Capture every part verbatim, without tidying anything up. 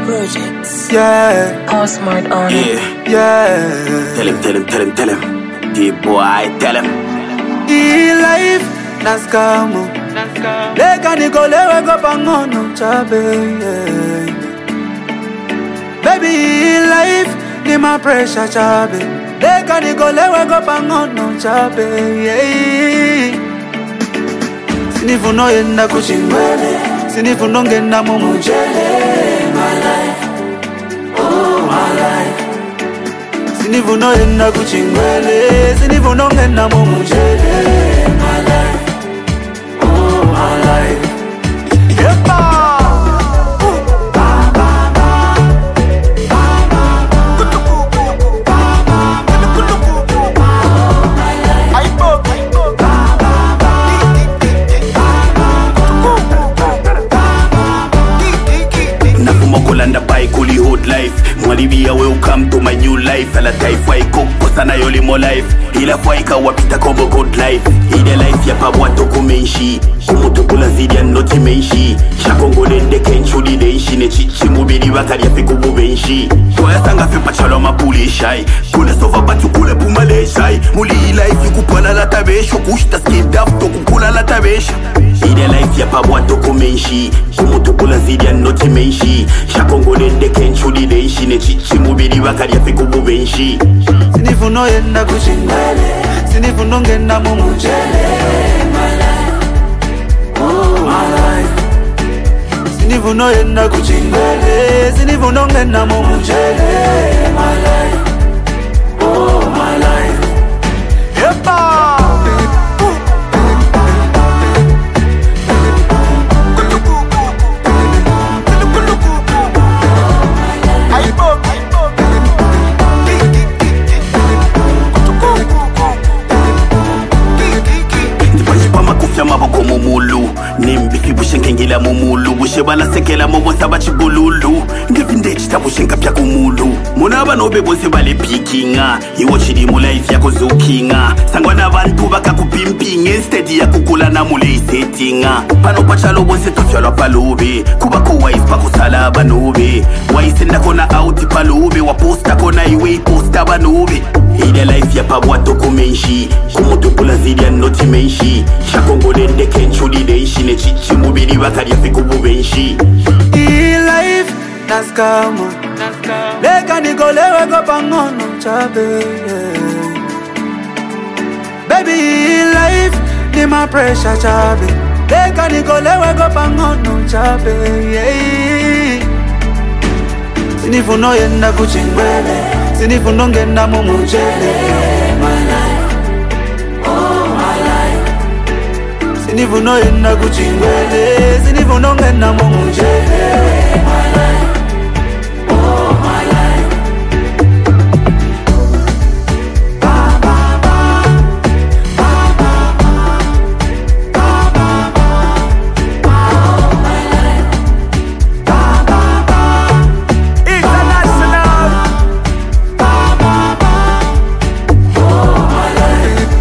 Projects. Yeah. All smart on it. Yeah. Yeah. Tell him, tell him, tell him, tell him. The boy, tell him. Hii life naskamu leka nikolewe kwa pangono chabe, yeah. Baby, hii life ni ma pressure chabe, leka nikolewe kwa pangono chabe, yeah. Sinifuno yenda kuchingwele, sinifuno ngenda mumujele. My life, oh my life. Sinifuno yenda kuchingwele, sinifuno ngenda mumujele. My life, oh my life. Yepa. Kulanda pai kuli hood life Mwalibia welcome to my new life Ala taifa iko sana yoli mo life Ila faika wapita kombo good life Ide life ya pabwa toko menshi Kumutu kula zidi ya noti menshi Shakongo dende kenchuli denshi Ne chichi mubidi wakari ya fiku bubenshi Kwa sanga fipa chalo mapuli shai Kule sofa batu kule pumale shai Muli life yukupala la tabesho Kushta skip daf toku kula la tabesho Ide life ya pabwa toko menshi Kumutu kula zidi ya noti menshi Shakongo dende kenchuli denshi Ne chichi mubidi wakari ya fiku bubenshi Sinifuno yenda kuchingwele, sinifuno ngenda mumujele. My life, oh my life. Sinifuno yenda kuchingwele, sinifuno ngenda mumujele. My life, oh my life. Yepa. Maboko mumulu Nimbifi bushenkengila mumulu Bushebala sekela mobonsa bachibululu Ngevinde chita bushenka pya kumulu Munaba nobe bonse bale pikinga Iwo chidi mula isi yako zukinga Sangwana bantu baka kupimpinga Instead ya kukula na mule isetinga Pano pachalo bonse tofyalo palube Kuba kuwa ispa kusala banube Waisenda kona auti palube Waposta kona iwe posta banube Ide life ya pabwa toko menshi Kumutu kula zidi ya noti menshi Shakongo dende kenchuli denshi Ne chichi mubidi wakari ya fiku bubenshi. Hii life naskamu leka nikolewe kwa pangono chabe, yeah. Baby, hii life ni ma pressure chabe, leka nikolewe kwa pangono chabe, yeah. Sinifuno yenda kuchingwele, sinifuno ngenda mumujele. My life, oh my life. Sinifuno yenda kuchingwele, sinifuno ngenda mumujele. My life, oh my life. Ba ba ba, ba ba ba, ba ba ba, oh my life. Ba ba ba, international. Ba ba ba, oh my life.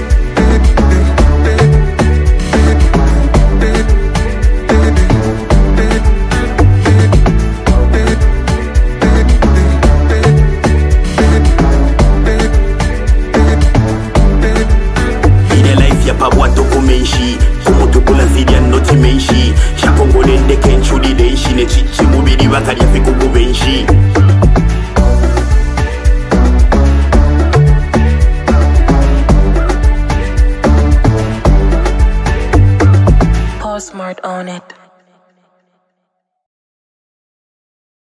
Pabwa toko menshi Kumutu kula zidi ya noti menshi Shakongo dende kenchuli denshi Ne chichi mubidi wakari ya fiku bubenshi. All smart on it.